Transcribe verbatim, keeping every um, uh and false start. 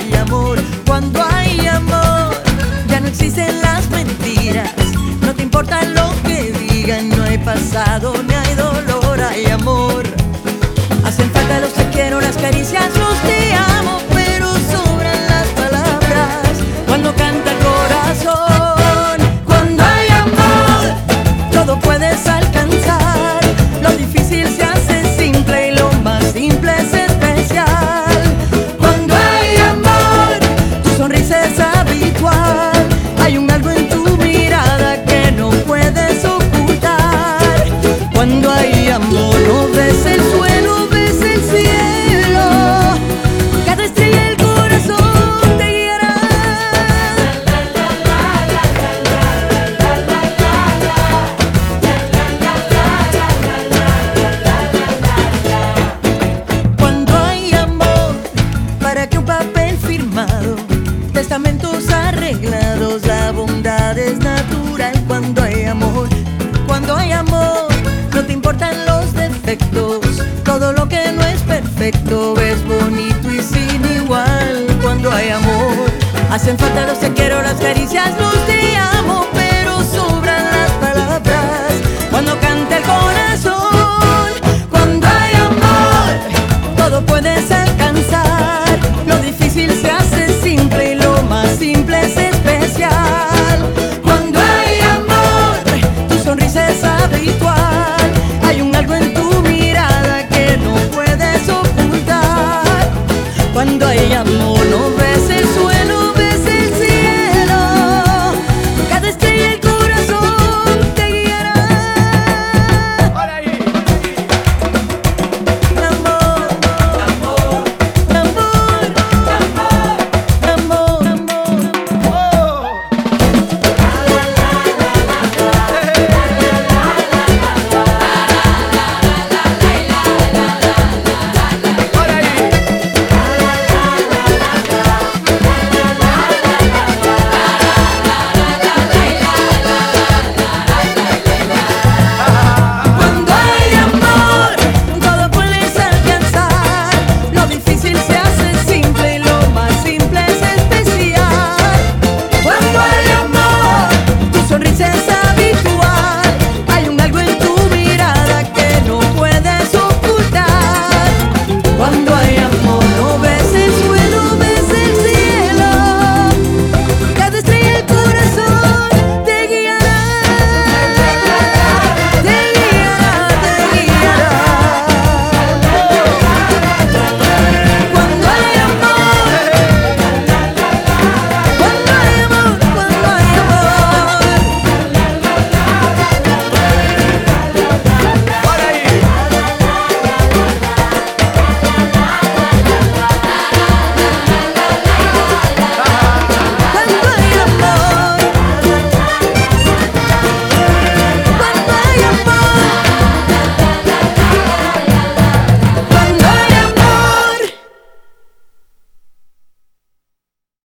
hay amor, cuando hay amor, ya no existen las mentiras. No te importa lo que digan, no hay pasado ni hay dolor, hay amor. Hacen falta los te quiero, las caricias, los te amo, pero sobran las palabras cuando canta el corazón. Cuando hay amor, todo puedes alcanzar. Lo difícil se hace simple y lo más simple es especial. Cuando hay amor, tu sonrisa es habitual. Hay un algo en tu mirada que no puedes ocultar. Cuando hay amor, no ves el suelo, ves el cielo. Cada estrella del corazón te guiará. Cuando hay amor, para que un papel firmado, testamentos arreglados, la bondad es natural. Cuando hay amor, cuando hay amor, no te importan los defectos, todo lo que no es perfecto es bonito y sin igual. Cuando hay amor, hacen falta los te quiero, las caricias, los te amo, pero sobran las palabras cuando canta el corazón. Cuando hay amor, todo puedes alcanzar. Lo difícil se hace simple y lo más simple es especial. Cuando hay amor, tu sonrisa es habitual. Hay un algo en tu mirada que no puedes ocultar. Cuando hay amor, no ves el suelo,